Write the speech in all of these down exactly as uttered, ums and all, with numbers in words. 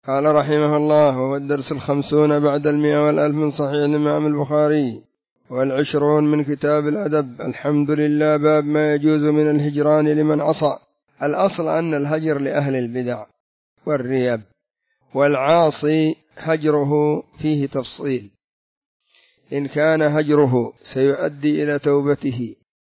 قال رحمه الله: وهو الدرس الخمسون بعد المئة والألف من صحيح الإمام البخاري والعشرون من كتاب الأدب. الحمد لله. باب ما يجوز من الهجران لمن عصى. الأصل أن الهجر لأهل البدع والرياب، والعاصي هجره فيه تفصيل. إن كان هجره سيؤدي إلى توبته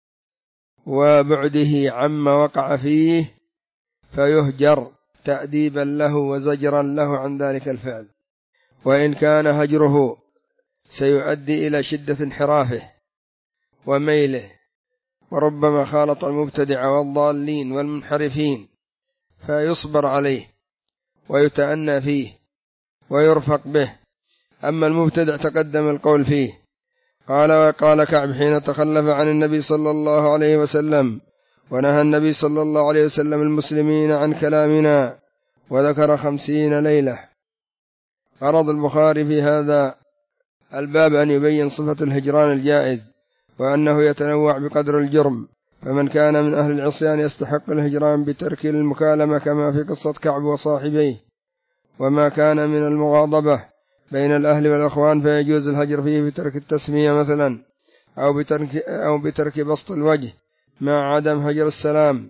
وبعده عما وقع فيه فيهجر تأديبا له وزجرا له عن ذلك الفعل. وإن كان هجره سيؤدي إلى شدة انحرافه وميله، وربما خالط المبتدع والضالين والمنحرفين، فيصبر عليه ويتأنى فيه ويرفق به. أما المبتدع تقدم القول فيه. قال وقال كعب حين تخلف عن النبي صلى الله عليه وسلم ونهى النبي صلى الله عليه وسلم المسلمين عن كلامنا وذكر خمسين ليلة. غرض البخاري في هذا الباب أن يبين صفة الهجران الجائز، وأنه يتنوع بقدر الجرم، فمن كان من أهل العصيان يستحق الهجران بترك المكالمة كما في قصة كعب وصاحبيه، وما كان من المغاضبة بين الأهل والأخوان فيجوز الهجر فيه بترك التسمية مثلا، أو بترك, أو بترك بسط الوجه مع عدم هجر السلام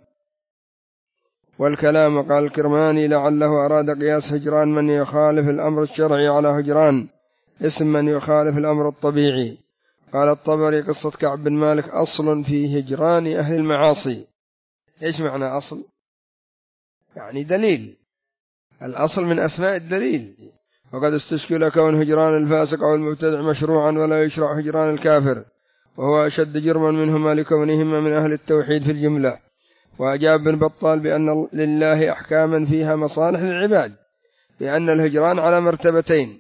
والكلام. قال الكرماني: لعله أراد قياس هجران من يخالف الأمر الشرعي على هجران اسم من يخالف الأمر الطبيعي. قال الطبري: قصة كعب بن مالك أصل في هجران أهل المعاصي. إيش معنى أصل؟ يعني دليل، الأصل من أسماء الدليل. وقد استشكل كون هجران الفاسق أو المبتدع مشروعا ولا يشرع هجران الكافر، وهو أشد جرما منهما لكونهما من أهل التوحيد في الجملة. وأجاب بن بطال بأن لله أحكاما فيها مصالح للعباد، بأن الهجران على مرتبتين: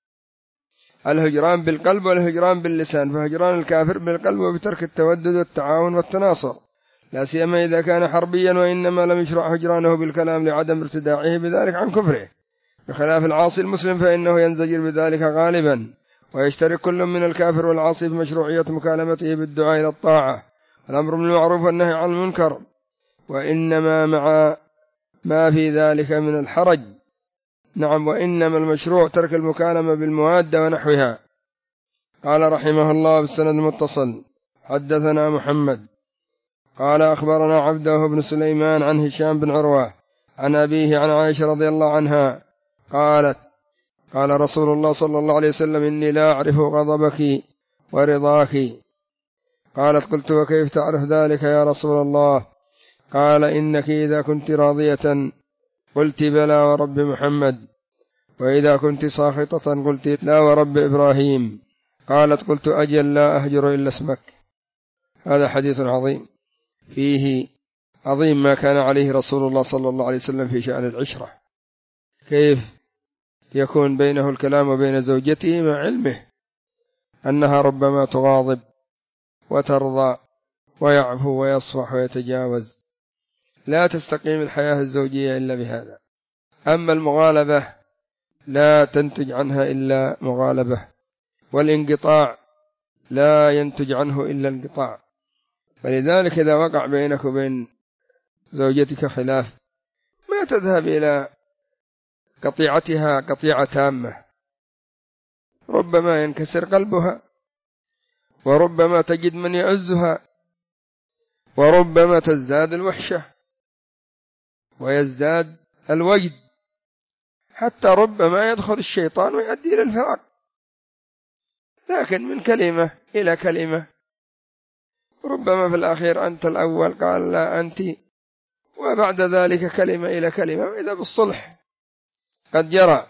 الهجران بالقلب والهجران باللسان. فهجران الكافر بالقلب وبترك التودد والتعاون والتناصر، لا سيما إذا كان حربيا، وإنما لم يشرع هجرانه بالكلام لعدم ارتداعه بذلك عن كفره، بخلاف العاصي المسلم فإنه ينزجر بذلك غالبا. ويشترك كل من الكافر والعاصي في مشروعية مكالمته بالدعاء إلى الطاعة، الأمر بالمعروف والنهي عن المنكر، وإنما مع ما في ذلك من الحرج. نعم، وإنما المشروع ترك المكالمة بالموادة ونحوها. قال رحمه الله بالسند المتصل: حدثنا محمد قال أخبرنا عبده بن سليمان عن هشام بن عروة عن أبيه عن عائشة رضي الله عنها قالت: قال رسول الله صلى الله عليه وسلم: إني لا أعرف غضبك ورضاك. قالت: قلت: وكيف تعرف ذلك يا رسول الله؟ قال: إنك إذا كنت راضية قلت بلى ورب محمد، وإذا كنت ساخطة قلت لا ورب إبراهيم. قالت: قلت: أجل لا أهجر إلا اسمك. هذا حديث عظيم فيه عظيم ما كان عليه رسول الله صلى الله عليه وسلم في شأن العشرة، كيف يكون بينه الكلام وبين زوجته مع علمه أنها ربما تغاضب وترضى ويعفو ويصفح ويتجاوز. لا تستقيم الحياة الزوجية إلا بهذا. أما المغالبة لا تنتج عنها إلا مغالبة، والانقطاع لا ينتج عنه إلا انقطاع. فلذلك إذا وقع بينك وبين زوجتك خلاف ما تذهب إلى قطيعتها قطيعة تامة، ربما ينكسر قلبها، وربما تجد من يعزها، وربما تزداد الوحشة ويزداد الوجد، حتى ربما يدخل الشيطان ويؤدي إلى الفراق. لكن من كلمة إلى كلمة، ربما في الأخير أنت الأول قال لا أنت، وبعد ذلك كلمة إلى كلمة، وإذا بالصلح قد جرى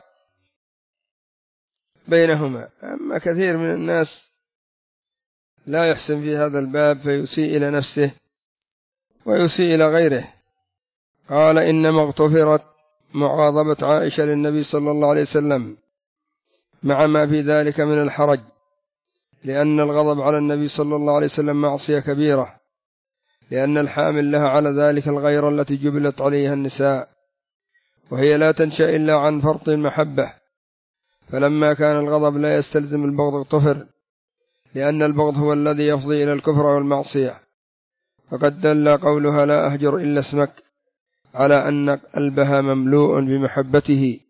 بينهما. أما كثير من الناس لا يحسن في هذا الباب فيسيء إلى نفسه ويسيء إلى غيره. قال: إنما اغتفرت مغاضبة عائشة للنبي صلى الله عليه وسلم مع ما في ذلك من الحرج، لأن الغضب على النبي صلى الله عليه وسلم معصية كبيرة، لأن الحامل لها على ذلك الغيرة التي جبلت عليها النساء، وهي لا تنشأ إلا عن فرط المحبة. فلما كان الغضب لا يستلزم البغض اغتفر، لأن البغض هو الذي يفضي إلى الكفر والمعصية. فقد دل قولها لا أهجر إلا اسمك على أن قلبها مملوء بمحبته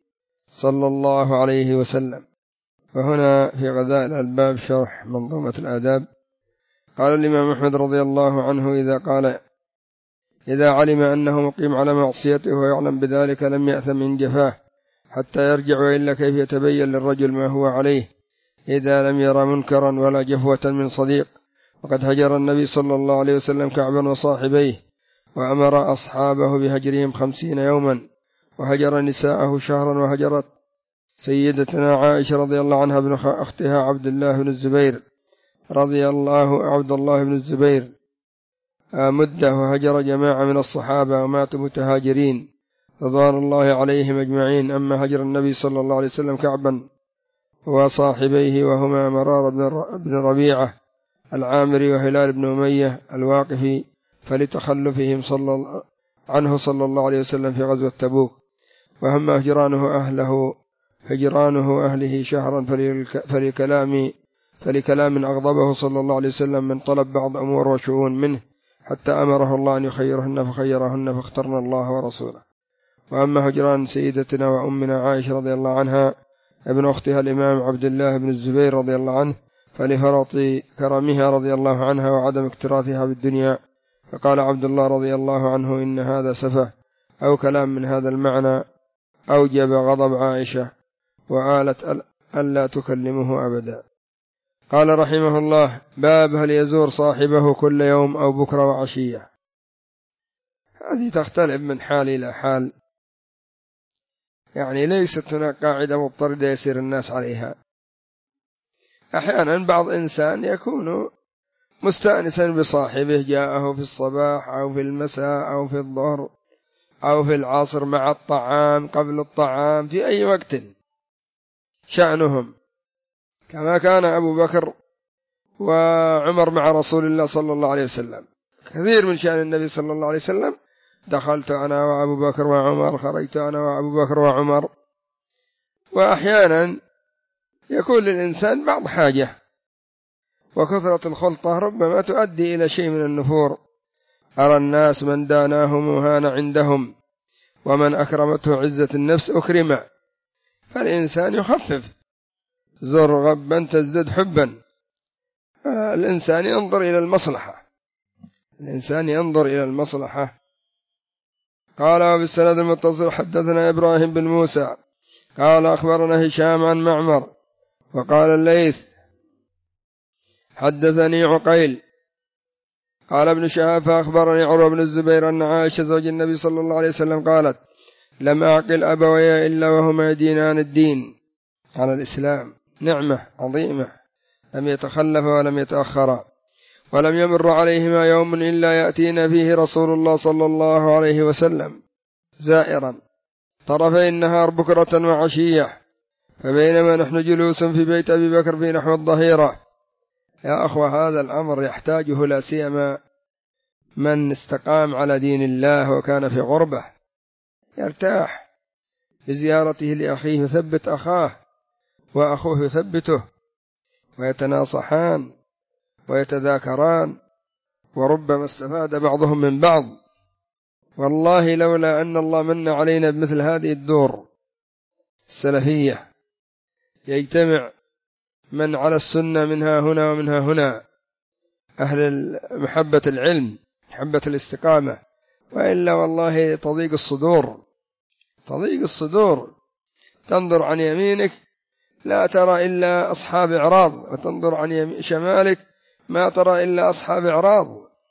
صلى الله عليه وسلم. وهنا في غذاء الألباب شرح منظومة الآداب قال الإمام أحمد رضي الله عنه إذا قال إذا علم أنه مقيم على معصيته ويعلم بذلك لم يأثم من جفاه حتى يرجع، وإلا كيف يتبين للرجل ما هو عليه إذا لم يرى منكرا ولا جفوة من صديق. وقد هجر النبي صلى الله عليه وسلم كعبا وصاحبيه وأمر أصحابه بهجرهم خمسين يوما، وهجر نساءه شهرا، وهجرت سيدتنا عائشة رضي الله عنها ابن أختها عبد الله بن الزبير رضي الله عبد الله بن الزبير مدة، وهجر جماعة من الصحابة وماتوا متهاجرين رضوان الله عليهم أجمعين. أما هجر النبي صلى الله عليه وسلم كعبا وصاحبيه وهما مرار بن ربيعة العامري وهلال بن أمية الواقفي فلتخلفهم صلى عنه صلى الله عليه وسلم في غزوة تبوك. وهم هجرانه أهله هجرانه أهله شهرا فلكلام فلكلام أغضبه صلى الله عليه وسلم من طلب بعض أمور وشؤون منه حتى أمره الله أن يخيرهن فخيرهن فاخترنا الله ورسوله. وأما هجران سيدتنا وأمنا عائشة رضي الله عنها ابن أختها الإمام عبد الله بن الزبير رضي الله عنه فلفرط كرمها رضي الله عنها وعدم اكتراثها بالدنيا. فقال عبد الله رضي الله عنه إن هذا سفه أو كلام من هذا المعنى أوجب غضب عائشة وآلت ألا تكلمه أبدا. قال رحمه الله باب هل يزور صاحبه كل يوم أو بكرة وعشية. هذه تختلف من حال إلى حال، يعني ليست هناك قاعدة مضطردة يسير الناس عليها. أحيانا بعض إنسان يكون مستأنسا بصاحبه جاءه في الصباح أو في المساء أو في الظهر أو في العصر مع الطعام قبل الطعام في أي وقت شأنهم، كما كان أبو بكر وعمر مع رسول الله صلى الله عليه وسلم. كثير من شأن النبي صلى الله عليه وسلم دخلت أنا وأبو بكر وعمر، خرجت أنا وأبو بكر وعمر. وأحيانا يكون للإنسان بعض حاجة، وكثرة الخلطة ربما تؤدي إلى شيء من النفور. أرى الناس من داناه مهان عندهم ومن أكرمته عزة النفس أكرم. فالإنسان يخفف، زر غبا تزدد حبا. الإنسان ينظر إلى المصلحة الإنسان ينظر إلى المصلحة. قال وبالسند المتصل حدثنا إبراهيم بن موسى قال أخبرنا هشام عن معمر وقال الليث حدثني عقيل قال ابن شهاب فأخبرني عروة بن الزبير أن عائشة زوج النبي صلى الله عليه وسلم قالت لم أعقل أبوي إلا وهما يدينان الدين على الإسلام، نعمة عظيمة لم يتخلف ولم يتأخرا، ولم يمر عليهما يوم إلا يأتينا فيه رسول الله صلى الله عليه وسلم زائرا طرفي النهار بكرة وعشية. فبينما نحن جلوس في بيت أبي بكر في نحو الظهيرة. يا أخوة هذا الأمر يحتاجه لا سيما من استقام على دين الله وكان في غربة، يرتاح بزيارته لأخيه يثبت أخاه وأخوه يثبته ويتناصحان ويتذاكران، وربما استفاد بعضهم من بعض. والله لولا أن الله من علينا بمثل هذه الدور السلفية يجتمع من على السنة منها هنا ومنها هنا، أهل محبة العلم محبة الاستقامة، وإلا والله تضيق الصدور تضيق الصدور تنظر عن يمينك لا ترى إلا أصحاب إعراض، وتنظر عن شمالك ما ترى إلا أصحاب إعراض،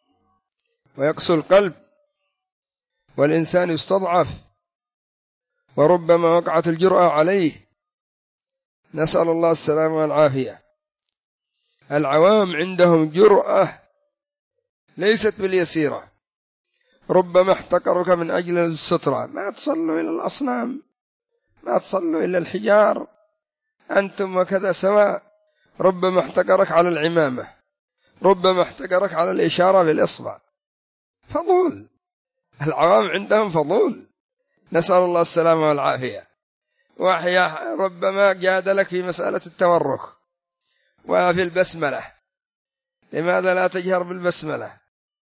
ويقسو القلب والإنسان يستضعف، وربما وقعت الجرأة عليه. نسأل الله السلامة والعافية. العوام عندهم جرأة ليست باليسيرة، ربما احتقرك من أجل السترة، ما تصلوا إلى الأصنام، ما تصلوا إلى الحجار، أنتم وكذا سواء. ربما احتقرك على العمامة، ربما احتقرك على الإشارة بالإصبع. فضول، العوام عندهم فضول، نسأل الله السلامة والعافية. وأحيانا ربما جادلك في مسألة التورك وفي البسملة، لماذا لا تجهر بالبسملة؟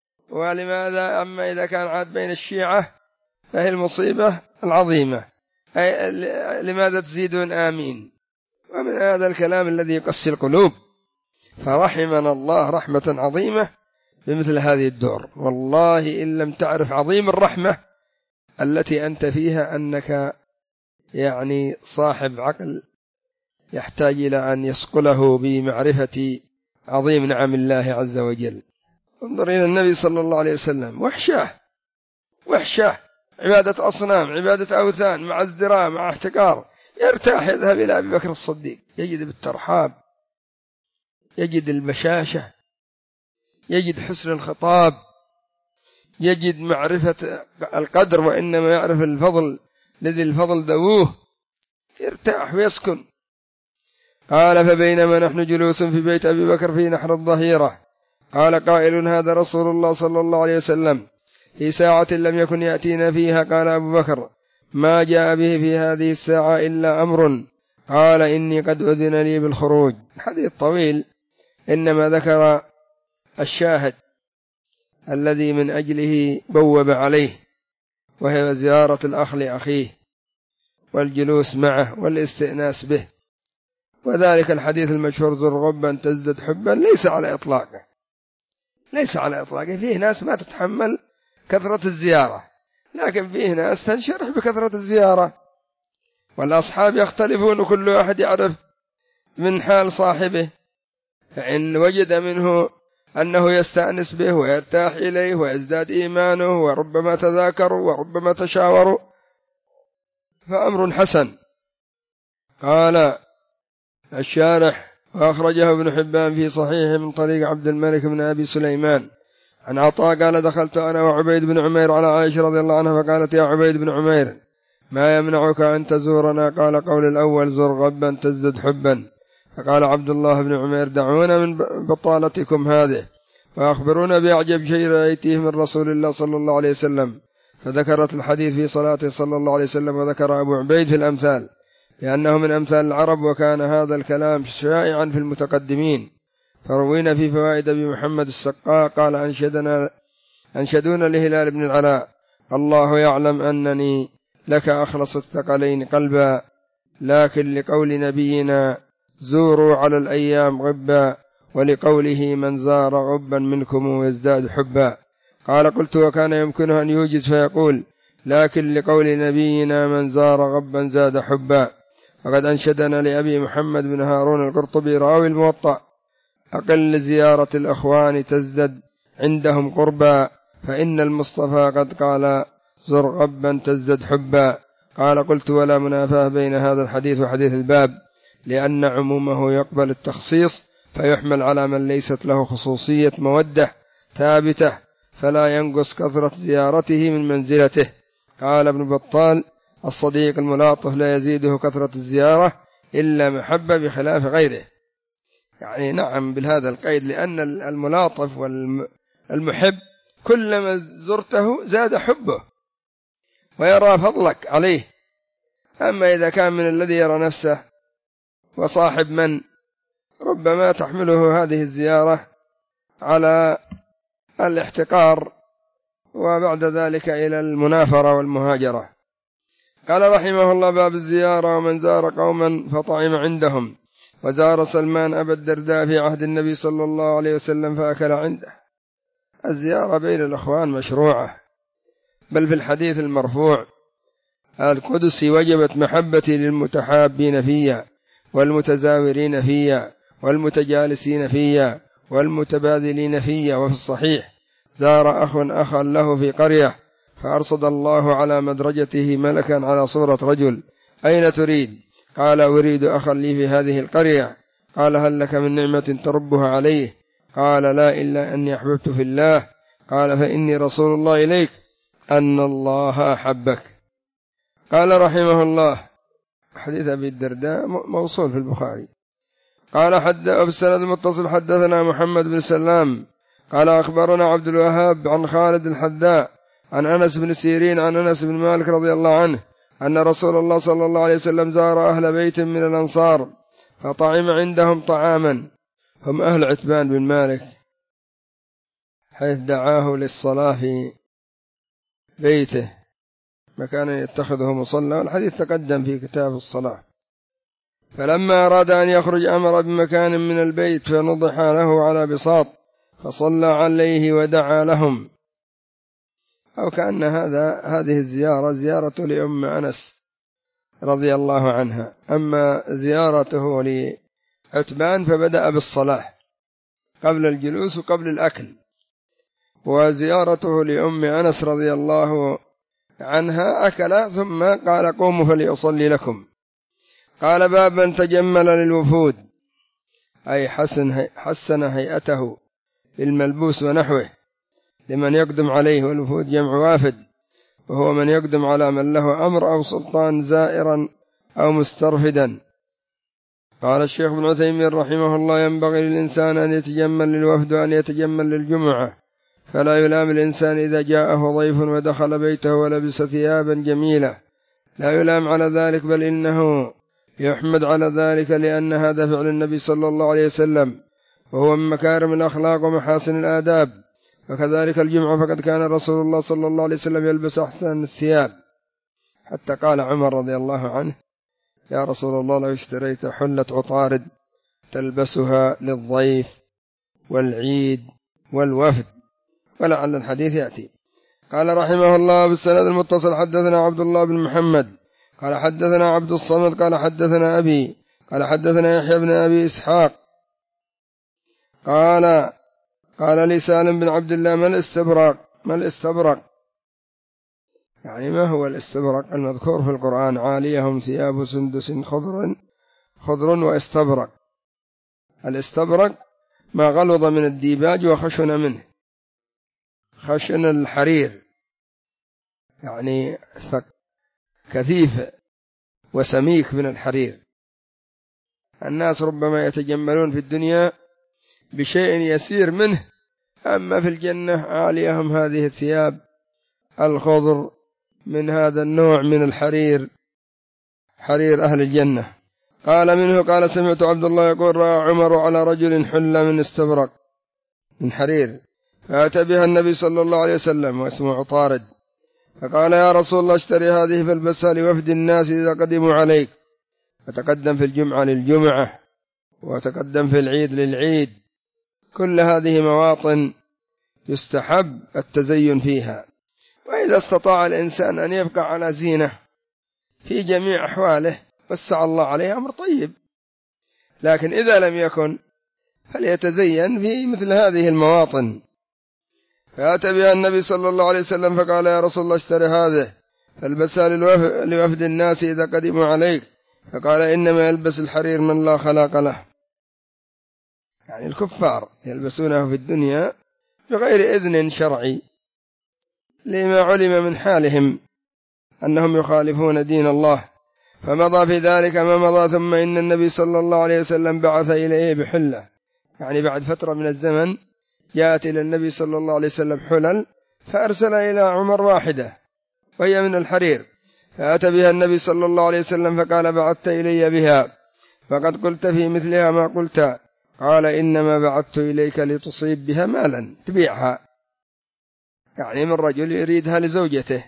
ولماذا؟ أما إذا كان عاد بين الشيعة فهي المصيبة العظيمة. لماذا تزيدون آمين؟ ومن هذا الكلام الذي يقسي القلوب. فرحمنا الله رحمة عظيمة بمثل هذه الدور. والله إن لم تعرف عظيم الرحمة التي أنت فيها أنك يعني صاحب عقل يحتاج إلى أن يصقله بمعرفة عظيم نعم الله عز وجل. انظر إلى النبي صلى الله عليه وسلم، وحشة وحشة، عبادة أصنام، عبادة أوثان، مع ازدراء، مع احتقار، يرتاح يذهب إلى أبي بكر الصديق، يجد بالترحاب، يجد البشاشة، يجد حسن الخطاب، يجد معرفة القدر، وإنما يعرف الفضل الذي الفضل ذووه، يرتاح ويسكن. قال فبينما نحن جلوس في بيت أبي بكر في نحر الظهيرة قال قائل هذا رسول الله صلى الله عليه وسلم في ساعة لم يكن يأتينا فيها. قال أبو بكر ما جاء به في هذه الساعة إلا أمر، قال إني قد أذن لي بالخروج. حديث طويل إنما ذكر الشاهد الذي من أجله بوب عليه، وهي زيارة الأخ لأخيه والجلوس معه والاستئناس به. وذلك الحديث المشهور ذو الغبا تزدد حبا ليس على إطلاقه، ليس على إطلاقه. فيه ناس ما تتحمل كثرة الزيارة، لكن فيه ناس تنشرح بكثرة الزيارة. والأصحاب يختلفون وكل واحد يعرف من حال صاحبه، فإن وجد منه أنه يستأنس به ويرتاح إليه ويزداد إيمانه وربما تذاكروا وربما تشاوروا فأمر حسن. قال الشارح وأخرجه ابن حبان في صحيحه من طريق عبد الملك بن أبي سليمان عن عطاء قال دخلت أنا وعبيد بن عمير على عائشة رضي الله عنها فقالت يا عبيد بن عمير ما يمنعك أن تزورنا؟ قال قول الأول زر غبا تزدد حبا. فقال عبد الله بن عمير دعونا من بطالتكم هذه وأخبرونا بأعجب شيء رأيتيه من رسول الله صلى الله عليه وسلم. فذكرت الحديث في صلاته صلى الله عليه وسلم. وذكر أبو عبيد في الأمثال لأنه من أمثال العرب، وكان هذا الكلام شائعا في المتقدمين. فروينا في فوائد أبي محمد السقاء قال أنشدنا أنشدون لهلال بن العلاء الله يعلم أنني لك أخلص الثقلين قلبا، لكن لقول نبينا زوروا على الأيام غبا، ولقوله من زار غبا منكم يزداد حبا. قال قلت وكان يمكنه أن يوجز فيقول لكن لقول نبينا من زار غبا زاد حبا. وقد أنشدنا لأبي محمد بن هارون القرطبي راوي الموطأ أقل زيارة الأخوان تزدد عندهم قربا، فإن المصطفى قد قال زر غبا تزدد حبا. قال قلت ولا منافاة بين هذا الحديث وحديث الباب، لأن عمومه يقبل التخصيص فيحمل على من ليست له خصوصية مودة ثابتة، فلا ينقص كثرة زيارته من منزلته. قال ابن بطال الصديق الملاطف لا يزيده كثرة الزيارة إلا محبة بخلاف غيره. يعني نعم بهذا القيد، لأن الملاطف والمحب كلما زرته زاد حبه ويرى فضلك عليه. أما إذا كان من الذي يرى نفسه وصاحب من ربما تحمله هذه الزيارة على الاحتقار وبعد ذلك إلى المنافرة والمهاجرة. قال رحمه الله باب الزيارة ومن زار قوما فطعم عندهم. وزار سلمان أبا الدرداء في عهد النبي صلى الله عليه وسلم فأكل عنده. الزيارة بين الأخوان مشروعة، بل في الحديث المرفوع القدسي وجبت محبتي للمتحابين فيها والمتزاورين فيها والمتجالسين فيها والمتبادلين فيها. وفي الصحيح زار أخ أخا له في قرية فأرصد الله على مدرجته ملكا على صورة رجل أين تريد؟ قال أريد أخا لي في هذه القرية. قال هل لك من نعمة تربها عليه؟ قال لا إلا أني أحببت في الله. قال فإني رسول الله إليك أن الله أحبك. قال رحمه الله حديث أبي الدرداء موصول في البخاري. قال حد بالسند المتصل حدثنا محمد بن سلام قال أخبرنا عبد الوهاب عن خالد الحذاء عن أنس بن سيرين عن أنس بن مالك رضي الله عنه أن رسول الله صلى الله عليه وسلم زار أهل بيت من الأنصار فطعم عندهم طعاما، هم أهل عتبان بن مالك، حيث دعاه للصلاة في بيته مكانا يتخذه مصلى، والحديث تقدم في كتاب الصلاة. فلما أراد أن يخرج أمر بمكان من البيت فنضح له على بساط فصلى عليه ودعا لهم. أو كأن هذا هذه الزيارة زيارة لأم أنس رضي الله عنها. أما زيارته لعتبان فبدأ بالصلاة قبل الجلوس وقبل الأكل، وزيارته لأم أنس رضي الله عنها أكل ثم قال قوموا فليصلي لكم. قال باب من تجمل للوفود، أي حسن, حسن هيئته بالملبوس ونحوه لمن يقدم عليه، والوفود جمع وافد، وهو من يقدم على من له أمر أو سلطان زائرا أو مسترفدا. قال الشيخ ابن عثيمين رحمه الله ينبغي للإنسان أن يتجمل للوفد وأن يتجمل للجمعة، فلا يلام الإنسان إذا جاءه ضيف ودخل بيته ولبس ثيابا جميلة، لا يلام على ذلك، بل إنه يحمد على ذلك، لأن هذا فعل النبي صلى الله عليه وسلم، وهو من مكارم الأخلاق ومحاسن الآداب. وكذلك الجمعة، فقد كان رسول الله صلى الله عليه وسلم يلبس أحسن الثياب، حتى قال عمر رضي الله عنه يا رسول الله لو اشتريت حلة عطارد تلبسها للضيف والعيد والوفد، ولعل الحديث يأتي. قال رحمه الله بالسند المتصل حدثنا عبد الله بن محمد قال حدثنا عبد الصمد قال حدثنا أبي قال حدثنا يحيى بن أبي إسحاق قال قال لي سالم بن عبد الله ما الاستبرق ما الاستبرق يعني ما هو الاستبرق المذكور في القرآن؟ عاليهم ثياب سندس خضر خضر واستبرق. الاستبرق ما غلظ من الديباج وخشن منه، خشن الحرير يعني كثيف وسميك من الحرير. الناس ربما يتجملون في الدنيا بشيء يسير منه، أما في الجنة عاليهم هذه الثياب الخضر من هذا النوع من الحرير، حرير أهل الجنة. قال منه قال سمعت عبد الله يقول رأى عمر على رجل حلة من استبرق من حرير، فأتى بها النبي صلى الله عليه وسلم واسمه عطارد، فقال يا رسول الله اشتري هذه فالبسها لوفد الناس إذا قدموا عليك. فتقدم في الجمعة للجمعة، وتقدم في العيد للعيد، كل هذه مواطن يستحب التزين فيها. وإذا استطاع الإنسان أن يبقى على زينة في جميع أحواله وسع الله عليه أمر طيب، لكن إذا لم يكن فليتزين في مثل هذه المواطن. فأتى بها النبي صلى الله عليه وسلم فقال يا رسول الله اشتري هذه فالبسها لوفد الناس إذا قدموا عليك. فقال إنما يلبس الحرير من لا خلاق له، يعني الكفار يلبسونه في الدنيا بغير إذن شرعي، لما علم من حالهم أنهم يخالفون دين الله. فمضى في ذلك ما مضى. ثم إن النبي صلى الله عليه وسلم بعث إليه بحلة، يعني بعد فترة من الزمن جاءت إلى النبي صلى الله عليه وسلم حلل، فأرسل إلى عمر واحدة وهي من الحرير، فأتى بها النبي صلى الله عليه وسلم فقال بعثت إلي بها فقد قلت في مثلها ما قلت. قال إنما بعثت إليك لتصيب بها مالا تبيعها، يعني من رجل يريدها لزوجته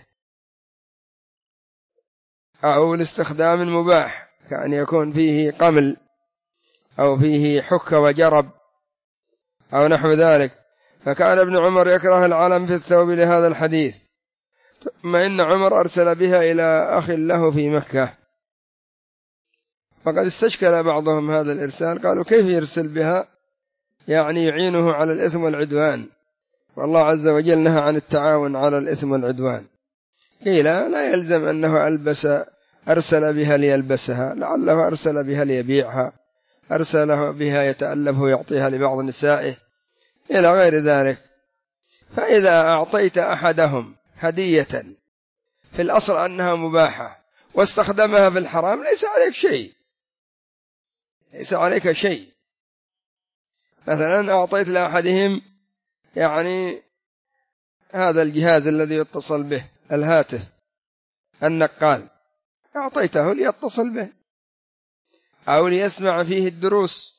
أو لاستخدام مباح، كأن يكون فيه قمل أو فيه حك وجرب أو نحو ذلك. فكان ابن عمر يكره العلم في الثوب لهذا الحديث. ثم إن عمر أرسل بها إلى أخ له في مكة، فقد استشكل بعضهم هذا الإرسال، قالوا كيف يرسل بها يعني يعينه على الإثم والعدوان، والله عز وجل نهى عن التعاون على الإثم والعدوان. قيل لا يلزم أنه ألبس أرسل بها ليلبسها، لعله أرسل بها ليبيعها، أرسله بها يتألف ويعطيها لبعض نسائه إلى غير ذلك. فإذا أعطيت أحدهم هدية في الأصل أنها مباحة واستخدمها في الحرام ليس عليك شيء، ليس عليك شيء. مثلا أعطيت لأحدهم يعني هذا الجهاز الذي يتصل به الهاتف النقال، أعطيته ليتصل به أو ليسمع فيه الدروس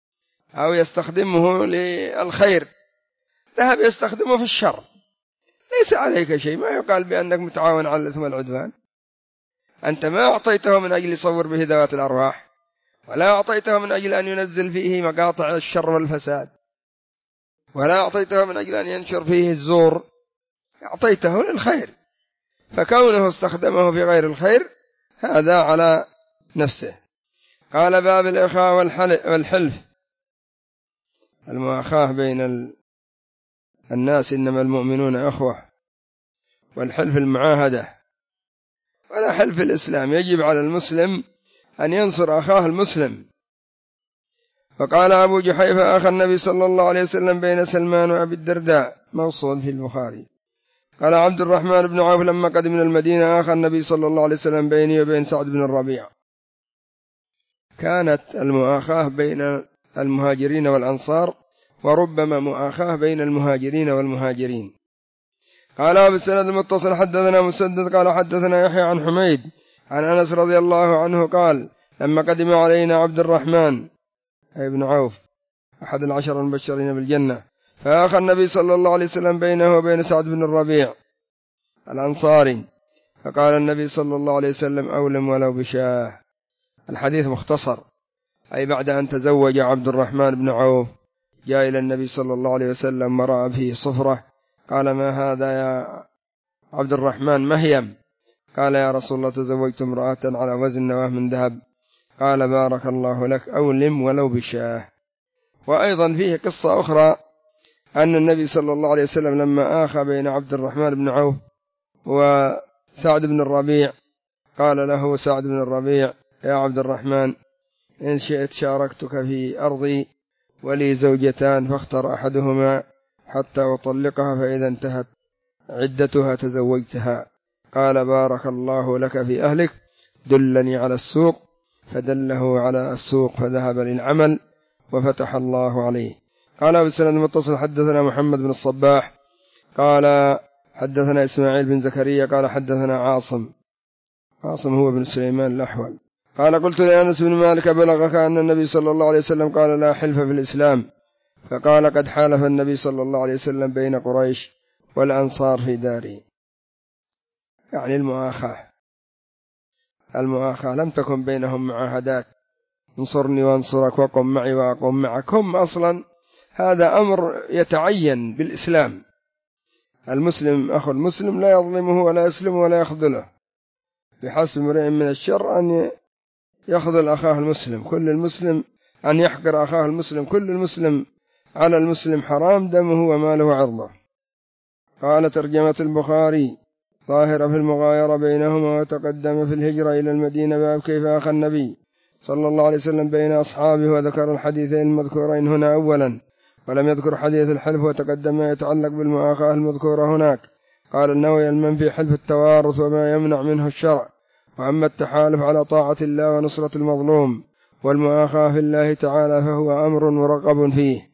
أو يستخدمه للخير، ذهب يستخدمه في الشر، ليس عليك شيء، ما يقال بأنك متعاون على الإثم والعدوان. أنت ما أعطيته من أجل يصور به ذوات الأرواح، ولا أعطيته من أجل أن ينزل فيه مقاطع الشر والفساد، ولا أعطيته من أجل أن ينشر فيه الزور، أعطيته للخير، فكونه استخدمه في غير الخير هذا على نفسه. قال باب الإخاء والحلف، المؤاخاة بين الناس، إنما المؤمنون أخوة، والحلف المعاهدة، ولا حلف الإسلام، يجب على المسلم أن ينصر أخاه المسلم. فقال أبو جحيفة أخى النبي صلى الله عليه وسلم بين سلمان وأبي الدرداء، موصول في البخاري. قال عبد الرحمن بن عوف لما قدم من المدينة أخى النبي صلى الله عليه وسلم بيني وبين سعد بن الربيع. كانت المؤاخاة بين المهاجرين والأنصار، وربما مؤاخاة بين المهاجرين والمهاجرين. قال أبو السند المتصل حدثنا مسدد قال حدثنا يحيى عن حميد عن أنس رضي الله عنه قال لما قدم علينا عبد الرحمن أي بن عوف أحد العشر المبشرين بالجنة، فأخى النبي صلى الله عليه وسلم بينه وبين سعد بن الربيع الأنصاري، فقال النبي صلى الله عليه وسلم أولم ولو بشاه. الحديث مختصر، أي بعد أن تزوج عبد الرحمن بن عوف جاء إلى النبي صلى الله عليه وسلم ورأى فيه صفرة، قال ما هذا يا عبد الرحمن مهيم؟ قال يا رسول الله تزوجت امرأة على وزن نواه من ذهب. قال بارك الله لك أولم ولو بشاه. وأيضا فيه قصة أخرى أن النبي صلى الله عليه وسلم لما آخى بين عبد الرحمن بن عوف وسعد بن الربيع قال له سعد بن الربيع يا عبد الرحمن إن شئت شاركتك في أرضي ولي زوجتان فاختر أحدهما حتى أطلقها، فإذا انتهت عدتها تزوجتها. قال بارك الله لك في أهلك دلني على السوق، فدله على السوق فذهب للعمل وفتح الله عليه. قال أبو السند المتصل حدثنا محمد بن الصباح قال حدثنا إسماعيل بن زكريا قال حدثنا عاصم، عاصم هو بن سليمان الأحول قال قلت لأنس بن مالك بلغك أن النبي صلى الله عليه وسلم قال لا حلف في الإسلام؟ فقال قد حالف النبي صلى الله عليه وسلم بين قريش والأنصار في داري، يعني المؤاخاة. المؤاخاة لم تكن بينهم معاهدات انصرني وانصرك وقم معي وأقوم معك، هم أصلا هذا أمر يتعين بالإسلام. المسلم أخو المسلم لا يظلمه ولا يسلمه ولا يخذله، بحسب امرئ من الشر أن يخذل أخاه المسلم. كل المسلم أن يحقر أخاه المسلم، كل المسلم على المسلم حرام دمه وماله وعرضه. قال ترجمة البخاري ظاهرة في المغايرة بينهما، وتقدم في الهجرة إلى المدينة باب كيف أخى النبي صلى الله عليه وسلم بين أصحابه، وذكر الحديثين المذكورين هنا أولا، ولم يذكر حديث الحلف، وتقدم ما يتعلق بالمؤاخاة المذكورة هناك. قال النووي المنفي حلف التوارث وما يمنع منه الشرع، وأما التحالف على طاعة الله ونصرة المظلوم والمؤاخاة في الله تعالى فهو أمر مرغب فيه،